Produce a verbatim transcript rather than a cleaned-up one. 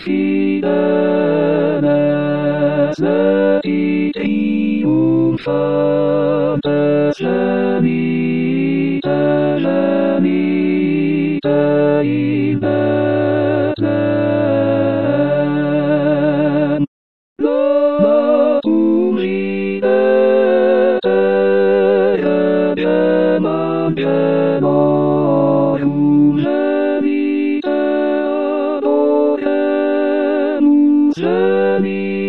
fideles et triumphantes gemite, gemite in Bethlehem. Natum ridete ebiem angenorum gemite adoremus gemite